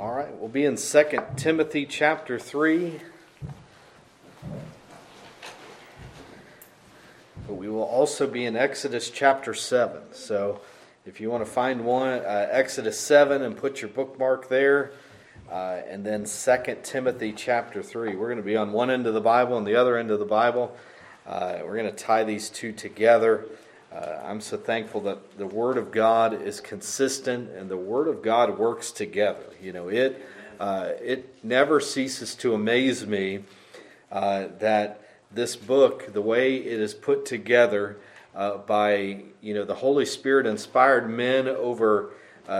All right, we'll be in 2 Timothy chapter 3. But we will also be in Exodus chapter 7. So if you want to find one, Exodus 7 and put your bookmark there. And then 2 Timothy chapter 3. We're going to be on one end of the Bible and the other end of the Bible. We're going to tie these two together. I'm so thankful that the Word of God is consistent and the Word of God works together. You know, it never ceases to amaze me that this book, the way it is put together by the Holy Spirit inspired men over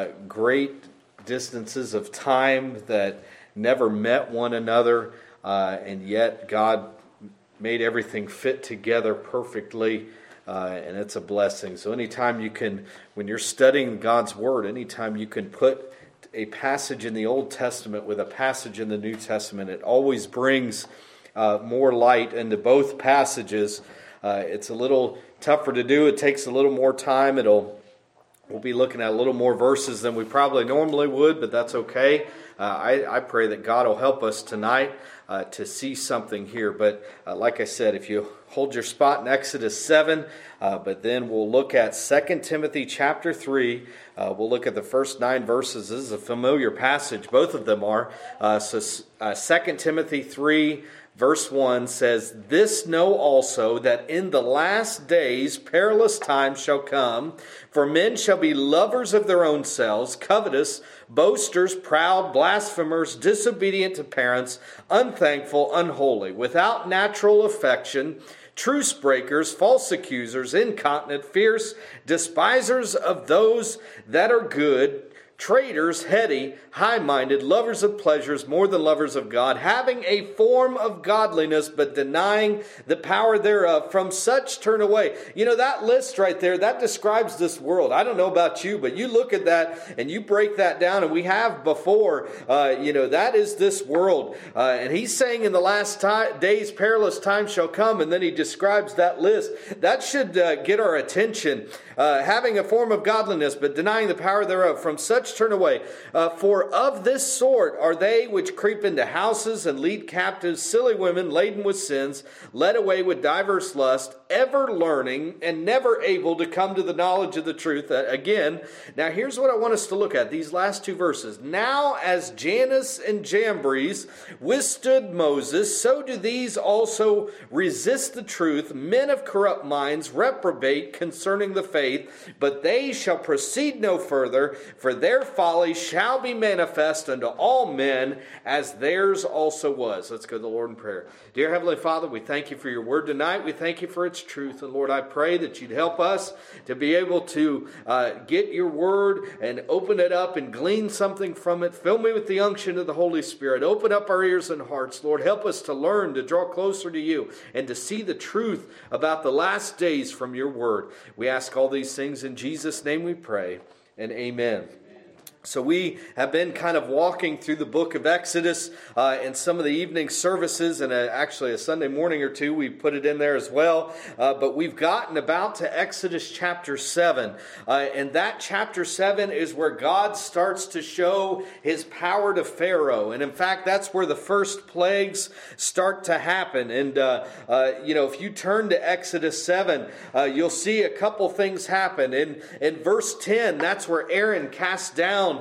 great distances of time that never met one another, and yet God made everything fit together perfectly. And it's a blessing. So anytime you can, when you're studying God's Word, anytime you can put a passage in the Old Testament with a passage in the New Testament, it always brings more light into both passages. It's a little tougher to do. It takes a little more time. We'll be looking at a little more verses than we probably normally would, but that's okay. I pray that God will help us tonight to see something here. But like I said, if you hold your spot in Exodus 7, but then we'll look at 2 Timothy chapter 3. We'll look at the first 9 verses. This is a familiar passage. Both of them are. So 2 Timothy 3 verse 1 says, "This know also, that in the last days perilous times shall come, for men shall be lovers of their own selves, covetous, boasters, proud, blasphemers, disobedient to parents, unthankful, unholy, without natural affection, truce breakers, false accusers, incontinent, fierce, despisers of those that are good, traitors, heady, high-minded, lovers of pleasures more than lovers of God, having a form of godliness, but denying the power thereof. From such turn away." You know, that list right there, that describes this world. I don't know about you, but you look at that and you break that down, and we have before, that is this world. And he's saying in the last days, perilous times shall come, and then he describes that list. That should get our attention. Having a form of godliness, but denying the power thereof. From such turn away. For of this sort are they which creep into houses and lead captive silly women laden with sins, led away with diverse lusts, ever learning and never able to come to the knowledge of the truth. Again, now here's what I want us to look at, these last 2 verses. "Now as Jannes and Jambres withstood Moses, so do these also resist the truth. Men of corrupt minds reprobate concerning the faith, but they shall proceed no further, for their folly shall be manifest unto all men, as theirs also was." Let's go to the Lord in prayer. Dear Heavenly Father, we thank you for your word tonight. We thank you for its truth. And Lord, I pray that you'd help us to be able to get your word and open it up and glean something from it. Fill me with the unction of the Holy Spirit. Open up our ears and hearts. Lord, help us to learn, to draw closer to you, and to see the truth about the last days from your word. We ask all these things in Jesus' name we pray, and amen. So we have been kind of walking through the book of Exodus in some of the evening services, and actually a Sunday morning or two we put it in there as well. But we've gotten about to Exodus chapter 7. And that chapter 7 is where God starts to show his power to Pharaoh. And in fact, that's where the first plagues start to happen. And, if you turn to Exodus 7, you'll see a couple things happen. In verse 10, that's where Aaron cast down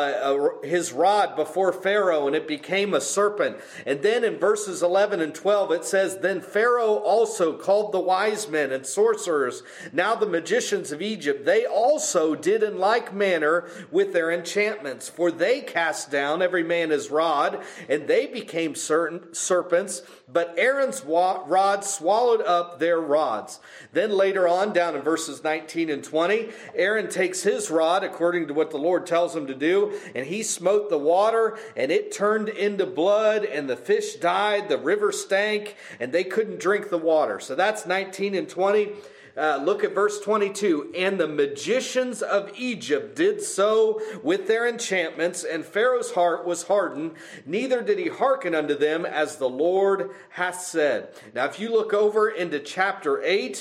his rod before Pharaoh, and it became a serpent. And then in verses 11 and 12 it says, "Then Pharaoh also called the wise men and sorcerers, now the magicians of Egypt. They also did in like manner with their enchantments. For they cast down every man his rod, and they became serpents, but Aaron's rod swallowed up their rods." Then later on, down in verses 19 and 20, Aaron takes his rod, according to what the Lord tells him to do, and he smote the water, and it turned into blood, and the fish died, the river stank, and they couldn't drink the water. So that's 19 and 20. Look at verse 22. "And the magicians of Egypt did so with their enchantments, and Pharaoh's heart was hardened, neither did he hearken unto them, as the Lord hath said." Now if you look over into chapter 8,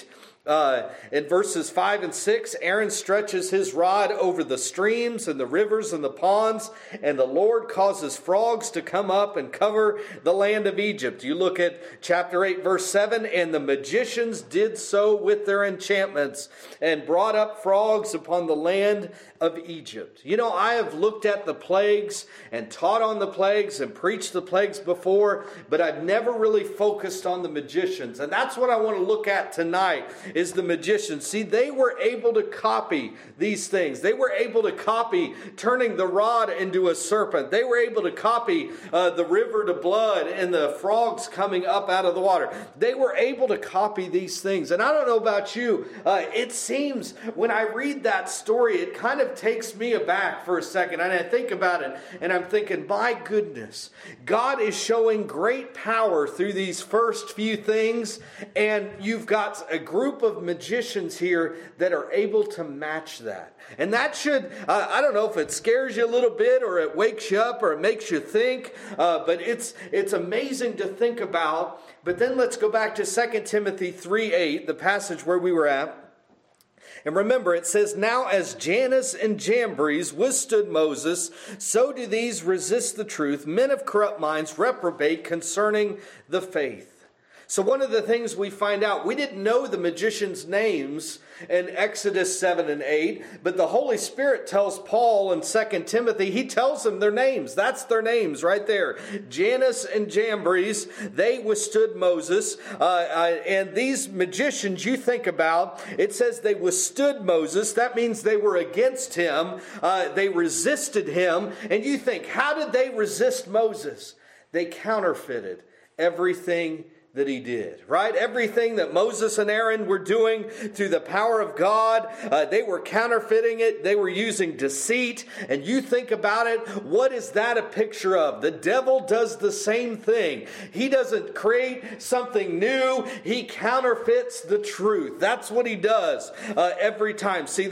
In verses 5 and 6, Aaron stretches his rod over the streams and the rivers and the ponds, and the Lord causes frogs to come up and cover the land of Egypt. You look at chapter 8, verse 7, and the magicians did so with their enchantments and brought up frogs upon the land of Egypt. You know, I have looked at the plagues and taught on the plagues and preached the plagues before, but I've never really focused on the magicians. And that's what I want to look at tonight, is the magicians. See, they were able to copy these things. They were able to copy turning the rod into a serpent. They were able to copy the river to blood and the frogs coming up out of the water. They were able to copy these things. And I don't know about you, it seems when I read that story, it kind of takes me aback for a second. And I think about it and I'm thinking, my goodness, God is showing great power through these first few things. And you've got a group of magicians here that are able to match that. And that should, I don't know if it scares you a little bit or it wakes you up or it makes you think, but it's amazing to think about. But then let's go back to 2 Timothy 3:8, the passage where we were at. And remember, it says, "Now as Jannes and Jambres withstood Moses, so do these resist the truth. Men of corrupt minds reprobate concerning the faith." So one of the things we find out, we didn't know the magicians' names in Exodus 7 and 8, but the Holy Spirit tells Paul in 2 Timothy, he tells them their names. That's their names right there. Jannes and Jambres, they withstood Moses. And these magicians you think about, it says they withstood Moses. That means they were against him. They resisted him. And you think, how did they resist Moses? They counterfeited everything that he did, right? Everything that Moses and Aaron were doing through the power of God, they were counterfeiting it. They were using deceit. And you think about it, what is that a picture of? The devil does the same thing. He doesn't create something new. He counterfeits the truth. That's what he does every time. See,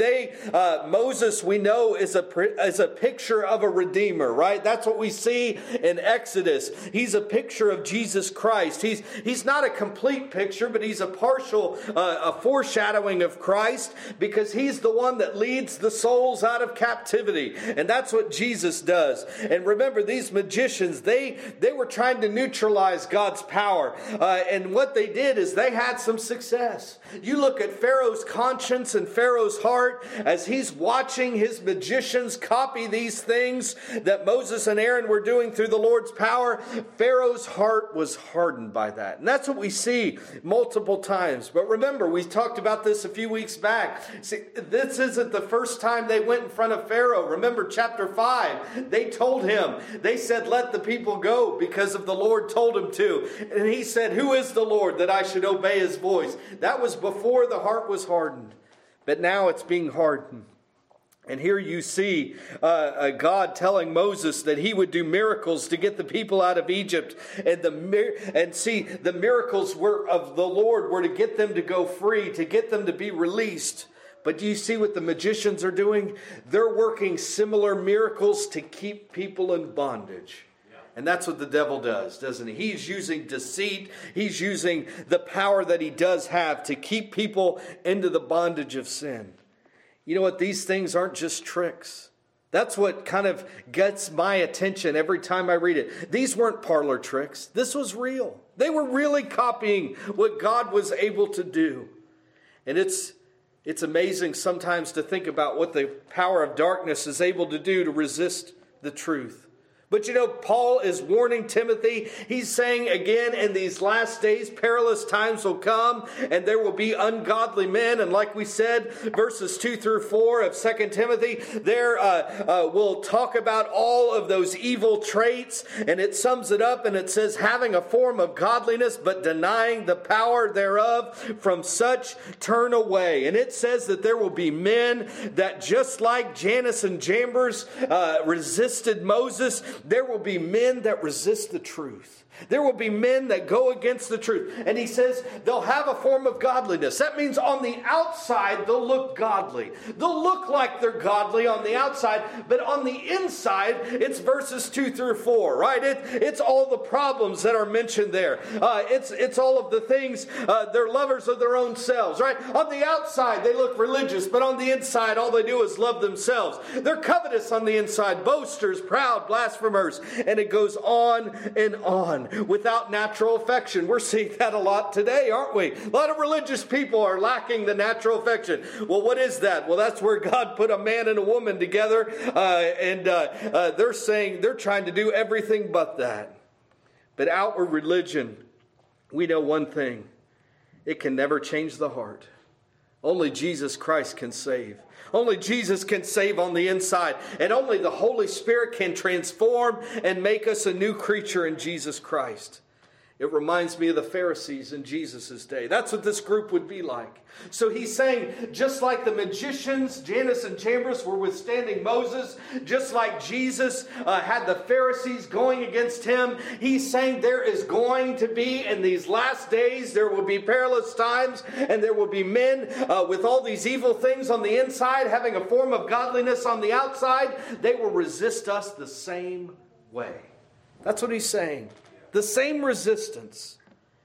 Moses, we know, is a picture of a redeemer, right? That's what we see in Exodus. He's a picture of Jesus Christ. He's not a complete picture, but he's a partial, a foreshadowing of Christ, because he's the one that leads the souls out of captivity. And that's what Jesus does. And remember, these magicians, they were trying to neutralize God's power. And what they did is they had some success. You look at Pharaoh's conscience and Pharaoh's heart as he's watching his magicians copy these things that Moses and Aaron were doing through the Lord's power. Pharaoh's heart was hardened by that. And that's what we see multiple times. But remember, we talked about this a few weeks back. See, this isn't the first time they went in front of Pharaoh. Remember chapter 5. They told him, they said, "Let the people go," because of the Lord told him to. And he said, "Who is the Lord that I should obey his voice?" That was before the heart was hardened. But now it's being hardened. And here you see God telling Moses that he would do miracles to get the people out of Egypt. And the miracles of the Lord were to get them to go free, to get them to be released. But do you see what the magicians are doing? They're working similar miracles to keep people in bondage. And that's what the devil does, doesn't he? He's using deceit. He's using the power that he does have to keep people into the bondage of sin. You know what? These things aren't just tricks. That's what kind of gets my attention every time I read it. These weren't parlor tricks. This was real. They were really copying what God was able to do. And it's amazing sometimes to think about what the power of darkness is able to do to resist the truth. But you know, Paul is warning Timothy. He's saying again, in these last days, perilous times will come and there will be ungodly men. And like we said, verses 2 through 4 of 2 Timothy, there we'll talk about all of those evil traits. And it sums it up and it says, having a form of godliness, but denying the power thereof, from such turn away. And it says that there will be men that, just like Jannes and Jambres resisted Moses, there will be men that resist the truth. There will be men that go against the truth. And he says they'll have a form of godliness. That means on the outside, they'll look godly. They'll look like they're godly on the outside, but on the inside, it's verses 2 through 4, right? It's all the problems that are mentioned there. It's all of the things, they're lovers of their own selves, right? On the outside, they look religious, but on the inside, all they do is love themselves. They're covetous on the inside, boasters, proud, blasphemers, and it goes on and on. Without natural affection. We're seeing that a lot today, aren't we? A lot of religious people are lacking the natural affection. Well, what is that? Well, that's where God put a man and a woman together, and they're saying they're trying to do everything but that. But outward religion, we know one thing. It can never change the heart. Only Jesus Christ can save. Only Jesus can save on the inside. And only the Holy Spirit can transform and make us a new creature in Jesus Christ. It reminds me of the Pharisees in Jesus' day. That's what this group would be like. So he's saying, just like the magicians, Jannes and Jambres, were withstanding Moses, just like Jesus had the Pharisees going against him, he's saying there is going to be, in these last days, there will be perilous times, and there will be men with all these evil things on the inside, having a form of godliness on the outside. They will resist us the same way. That's what he's saying. The same resistance.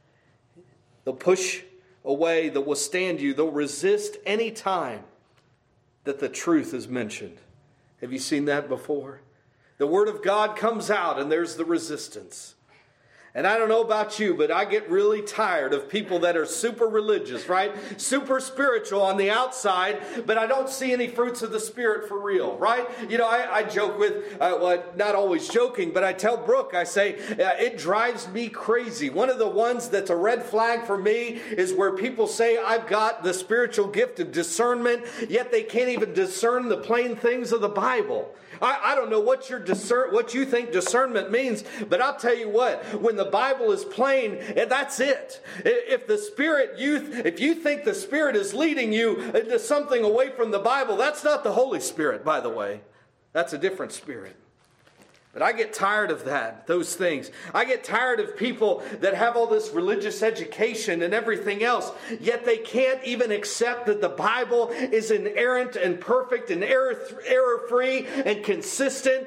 They'll push away, they'll withstand you, they'll resist any time that the truth is mentioned. Have you seen that before? The Word of God comes out and there's the resistance. And I don't know about you, but I get really tired of people that are super religious, right? Super spiritual on the outside, but I don't see any fruits of the Spirit for real, right? You know, I joke with, well, not always joking, but I tell Brooke, I say, it drives me crazy. One of the ones that's a red flag for me is where people say, I've got the spiritual gift of discernment, yet they can't even discern the plain things of the Bible. I don't know what you think discernment means, but I'll tell you what, when the Bible is plain, that's it. If the Spirit, if you think the Spirit is leading you into something away from the Bible, that's not the Holy Spirit, by the way. That's a different spirit. But I get tired of that, those things. I get tired of people that have all this religious education and everything else, yet they can't even accept that the Bible is inerrant and perfect and error-free and consistent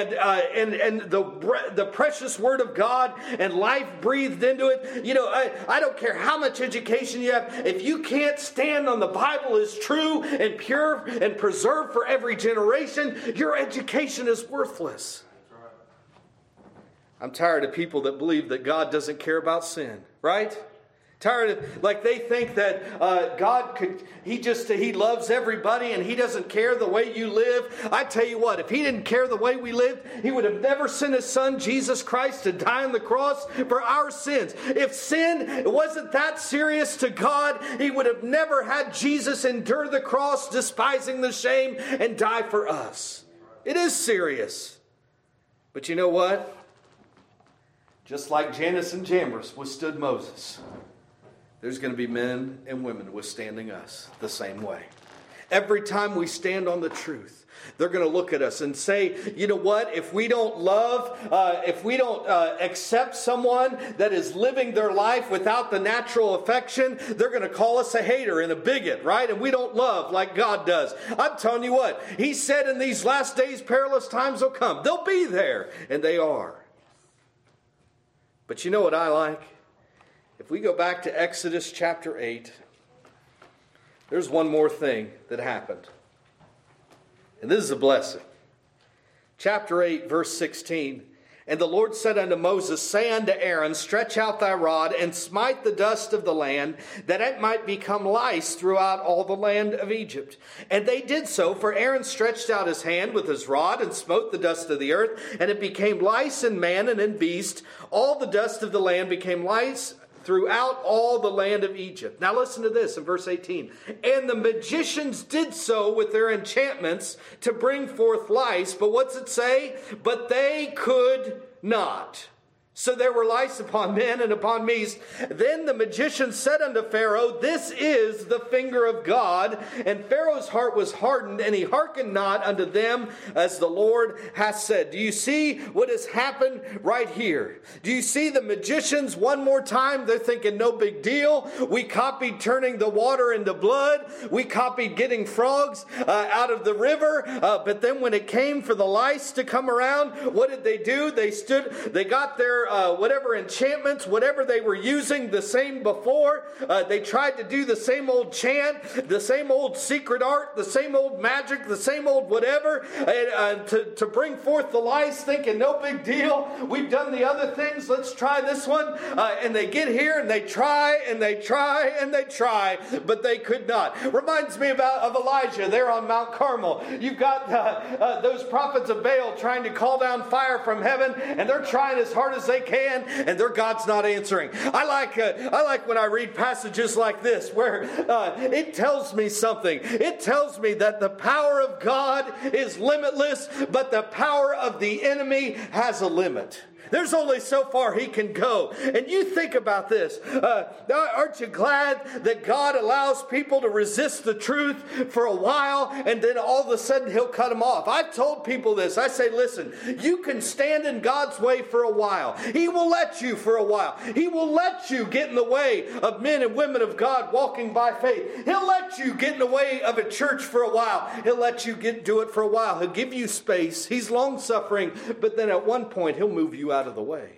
and the precious Word of God and life breathed into it. You know, I don't care how much education you have. If you can't stand on the Bible is true and pure and preserved for every generation, your education is worthless. I'm tired of people that believe that God doesn't care about sin, right? Tired of, like they think that God He loves everybody and He doesn't care the way you live. I tell you what, if He didn't care the way we lived, He would have never sent His Son, Jesus Christ, to die on the cross for our sins. If sin wasn't that serious to God, He would have never had Jesus endure the cross, despising the shame, and die for us. It is serious. But you know what? Just like Jannes and Jambres withstood Moses, there's going to be men and women withstanding us the same way. Every time we stand on the truth, they're going to look at us and say, you know what, if we don't love, if we don't accept someone that is living their life without the natural affection, they're going to call us a hater and a bigot, right? And we don't love like God does. I'm telling you what, He said in these last days, perilous times will come. They'll be there, and they are. But you know what I like? If we go back to Exodus chapter 8, there's one more thing that happened. And this is a blessing. Chapter 8, verse 16. And the Lord said unto Moses, say unto Aaron, stretch out thy rod, and smite the dust of the land, that it might become lice throughout all the land of Egypt. And they did so, for Aaron stretched out his hand with his rod, and smote the dust of the earth, and it became lice in man and in beast. All the dust of the land became lice throughout all the land of Egypt. Now listen to this in verse 18. And the magicians did so with their enchantments to bring forth lice. But what's it say? But they could not. So there were lice upon men and upon beasts. Then the magician said unto Pharaoh, This is the finger of God. And Pharaoh's heart was hardened, and he hearkened not unto them, as the Lord hath said. Do you see what has happened right here? Do you see the magicians one more time? They're thinking, no big deal. We copied turning the water into blood. We copied getting frogs out of the river. But then when it came for the lice to come around, what did they do? They got their whatever enchantments, whatever they were using the same before. They tried to do the same old chant, the same old secret art, the same old magic, the same old whatever, to bring forth the lice, thinking no big deal. We've done the other things. Let's try this one. And they get here and they try and they try and they try, but they could not. Reminds me of Elijah there on Mount Carmel. You've got those prophets of Baal trying to call down fire from heaven, and they're trying as hard as they can, and their God's not answering. I like when I read passages like this where it tells me something. It tells me that the power of God is limitless, but the power of the enemy has a limit. There's only so far he can go. And you think about this. Aren't you glad that God allows people to resist the truth for a while, and then all of a sudden he'll cut them off? I've told people this. I say, listen, you can stand in God's way for a while. He will let you for a while. He will let you get in the way of men and women of God walking by faith. He'll let you get in the way of a church for a while. He'll let you do it for a while. He'll give you space. He's long-suffering, but then at one point he'll move you out of the way.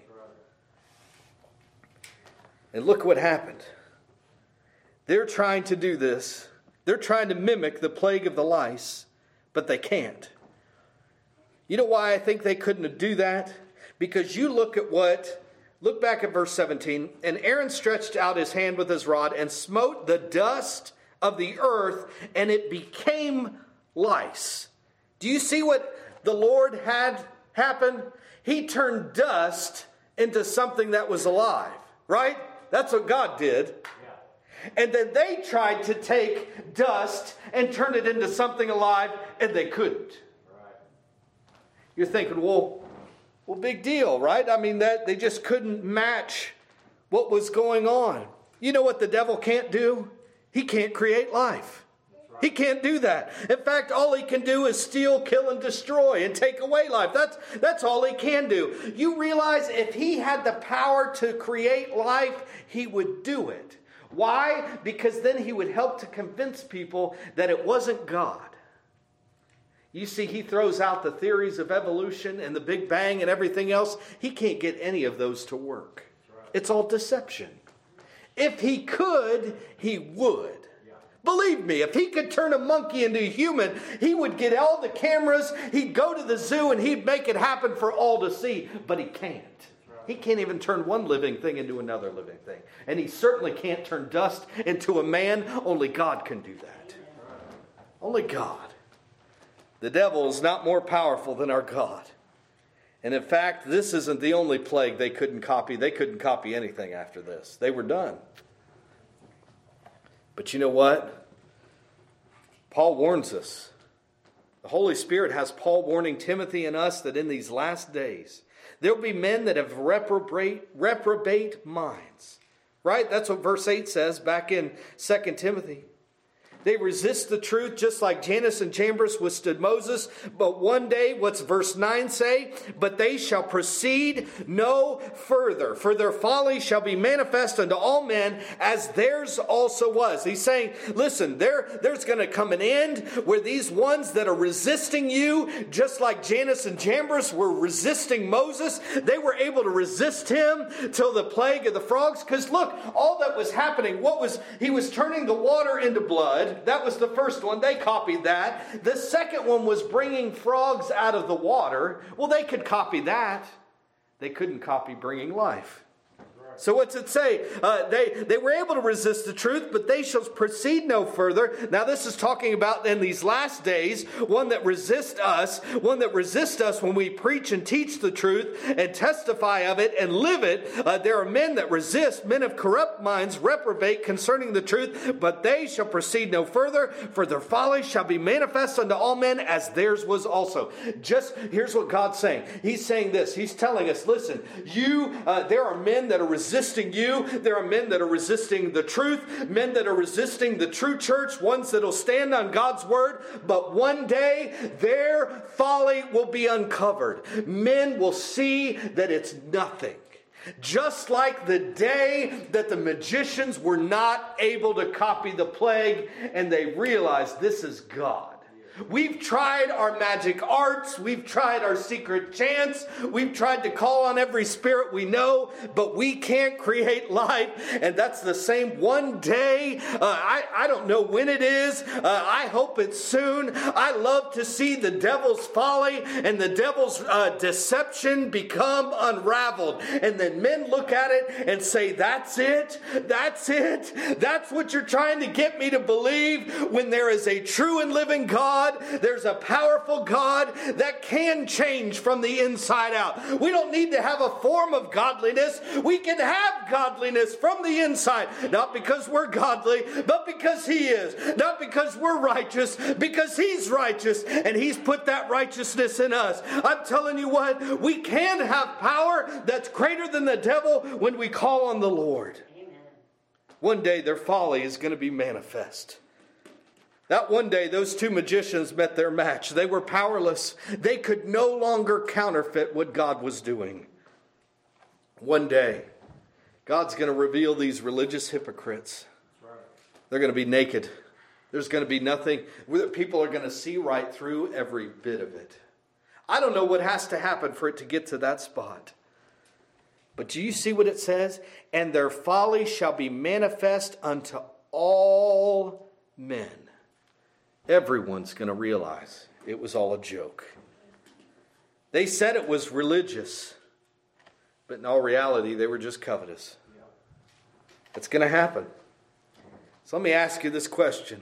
And look what happened. They're trying to do this. They're trying to mimic the plague of the lice, but they can't. You know why I think they couldn't do that? Because you look back at verse 17, and Aaron stretched out his hand with his rod and smote the dust of the earth, and it became lice. Do you see what the Lord had happen? He turned dust into something that was alive, right? That's what God did. Yeah. And then they tried to take dust and turn it into something alive, and they couldn't. Right. You're thinking, well, big deal, right? I mean, that they just couldn't match what was going on. You know what the devil can't do? He can't create life. He can't do that. In fact, all he can do is steal, kill, and destroy and take away life. That's all he can do. You realize if he had the power to create life, he would do it. Why? Because then he would help to convince people that it wasn't God. You see, he throws out the theories of evolution and the Big Bang and everything else. He can't get any of those to work. It's all deception. If he could, he would. Believe me, if he could turn a monkey into a human, he would get all the cameras, he'd go to the zoo, and he'd make it happen for all to see. But he can't. He can't even turn one living thing into another living thing. And he certainly can't turn dust into a man. Only God can do that. Only God. The devil is not more powerful than our God. And in fact, this isn't the only plague they couldn't copy. They couldn't copy anything after this. They were done. But you know what? Paul warns us. The Holy Spirit has Paul warning Timothy and us that in these last days, there will be men that have reprobate minds. Right? That's what verse 8 says back in 2 Timothy. They resist the truth just like Jannes and Jambres withstood Moses. But one day, what's verse 9 say? But they shall proceed no further. For their folly shall be manifest unto all men as theirs also was. He's saying, listen, there's going to come an end where these ones that are resisting you, just like Jannes and Jambres were resisting Moses, they were able to resist him till the plague of the frogs. Because look, all that was happening, he was turning the water into blood. That was the first one. They copied that. The second one was bringing frogs out of the water. Well, they could copy that. They couldn't copy bringing life. Right. So what's it say? They were able to resist the truth, but they shall proceed no further. Now this is talking about in these last days, one that resists us when we preach and teach the truth and testify of it and live it. There are men that resist, men of corrupt minds, reprobate concerning the truth, but they shall proceed no further, for their folly shall be manifest unto all men, as theirs was also. Just here's what God's saying. He's saying this. He's telling us, listen, there are men that are resisting you. There are men that are resisting the truth, men that are resisting the true church, ones that will stand on God's word. But one day their folly will be uncovered. Men will see that it's nothing. Just like the day that the magicians were not able to copy the plague and they realized this is God. We've tried our magic arts. We've tried our secret chants. We've tried to call on every spirit we know, but we can't create life. And that's the same one day. I don't know when it is. I hope it's soon. I love to see the devil's folly and the devil's deception become unraveled. And then men look at it and say, that's it. That's it. That's what you're trying to get me to believe, when there is a true and living God. There's a powerful God that can change from the inside out. We don't need to have a form of godliness. We can have godliness from the inside. Not because we're godly, but because He is. Not because we're righteous, because He's righteous and He's put that righteousness in us. I'm telling you what, we can have power that's greater than the devil when we call on the Lord. Amen. One day their folly is going to be manifest. That one day, those two magicians met their match. They were powerless. They could no longer counterfeit what God was doing. One day, God's going to reveal these religious hypocrites. They're going to be naked. There's going to be nothing. People are going to see right through every bit of it. I don't know what has to happen for it to get to that spot. But do you see what it says? And their folly shall be manifest unto all men. Everyone's going to realize it was all a joke. They said it was religious, but in all reality, they were just covetous. It's going to happen. So let me ask you this question.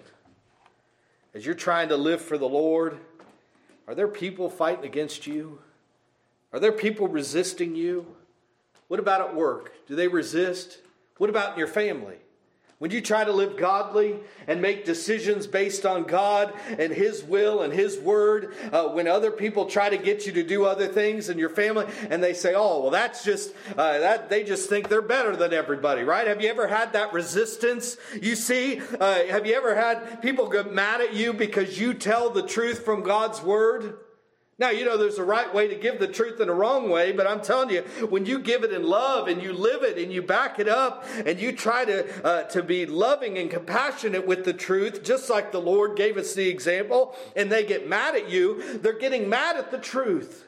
As you're trying to live for the Lord, are there people fighting against you? Are there people resisting you? What about at work? Do they resist? What about in your family? When you try to live godly and make decisions based on God and His will and His word, when other people try to get you to do other things in your family and they say, oh, well, that's just, they just think they're better than everybody, right? Have you ever had that resistance? You see, have you ever had people get mad at you because you tell the truth from God's word? Now, you know, there's a right way to give the truth and a wrong way, but I'm telling you, when you give it in love and you live it and you back it up and you try to be loving and compassionate with the truth, just like the Lord gave us the example, and they get mad at you, they're getting mad at the truth.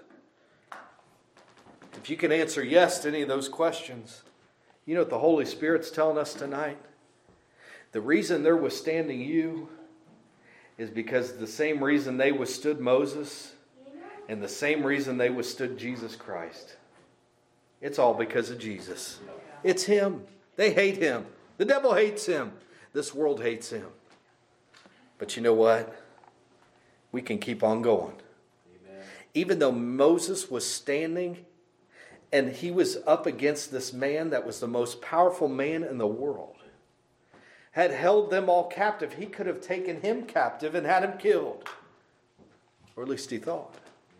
If you can answer yes to any of those questions, you know what the Holy Spirit's telling us tonight? The reason they're withstanding you is because the same reason they withstood Moses and the same reason they withstood Jesus Christ. It's all because of Jesus. It's Him. They hate Him. The devil hates Him. This world hates Him. But you know what? We can keep on going. Amen. Even though Moses was standing and he was up against this man that was the most powerful man in the world, had held them all captive, he could have taken him captive and had him killed. Or at least he thought.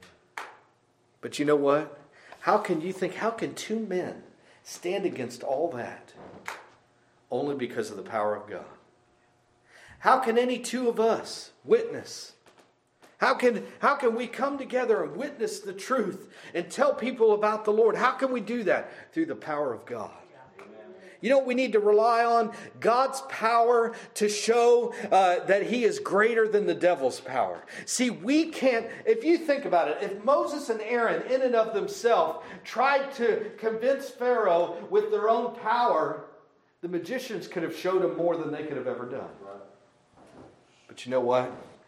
But you know what? How can two men stand against all that? Only because of the power of God. How can any two of us witness? How can we come together and witness the truth and tell people about the Lord? How can we do that? Through the power of God. You know what we need to rely on? God's power to show that He is greater than the devil's power. See, we can't, if you think about it, if Moses and Aaron in and of themselves tried to convince Pharaoh with their own power, the magicians could have showed him more than they could have ever done. But you know what?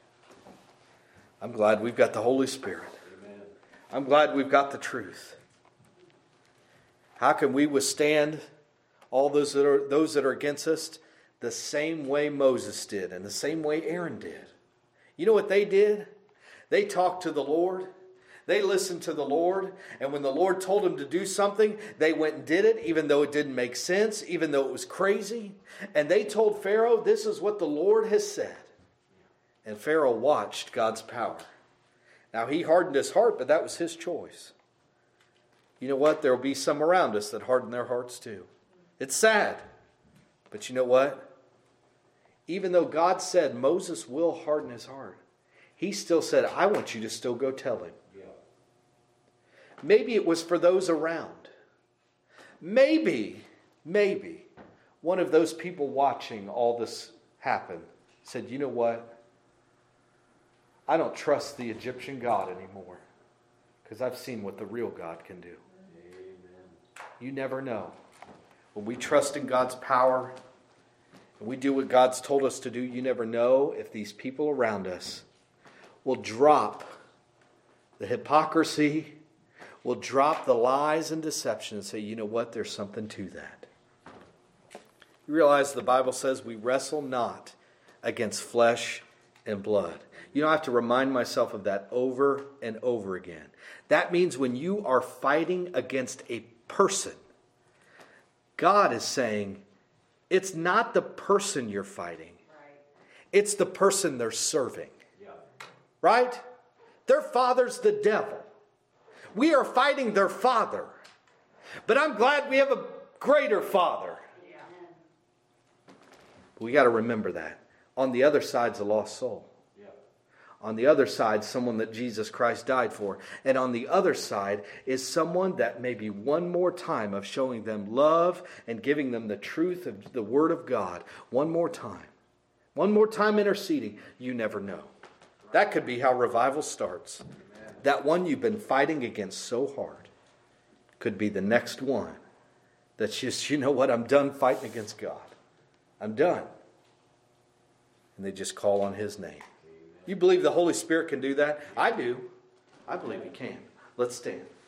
I'm glad we've got the Holy Spirit. I'm glad we've got the truth. How can we withstand all those that are against us the same way Moses did and the same way Aaron did. You know what they did? They talked to the Lord. They listened to the Lord. And when the Lord told them to do something, they went and did it, even though it didn't make sense, even though it was crazy. And they told Pharaoh, this is what the Lord has said. And Pharaoh watched God's power. Now, he hardened his heart, but that was his choice. You know what? There will be some around us that harden their hearts too. It's sad. But you know what? Even though God said Moses will harden his heart, he still said, I want you to still go tell him. Yeah. Maybe it was for those around. Maybe one of those people watching all this happen said, you know what? I don't trust the Egyptian God anymore because I've seen what the real God can do. Amen. You never know. When we trust in God's power and we do what God's told us to do, you never know if these people around us will drop the hypocrisy, will drop the lies and deception and say, you know what, there's something to that. You realize the Bible says we wrestle not against flesh and blood. You know, I have to remind myself of that over and over again. That means when you are fighting against a person, God is saying, it's not the person you're fighting. Right. It's the person they're serving. Yeah. Right? Their father's the devil. We are fighting their father. But I'm glad we have a greater father. Yeah. We got to remember that. On the other side's a lost soul. Yeah. On the other side, someone that Jesus Christ died for. And on the other side is someone that maybe one more time of showing them love and giving them the truth of the Word of God. One more time. One more time interceding. You never know. That could be how revival starts. Amen. That one you've been fighting against so hard could be the next one that's just, you know what, I'm done fighting against God. I'm done. And they just call on His name. You believe the Holy Spirit can do that? I do. I believe He can. Let's stand.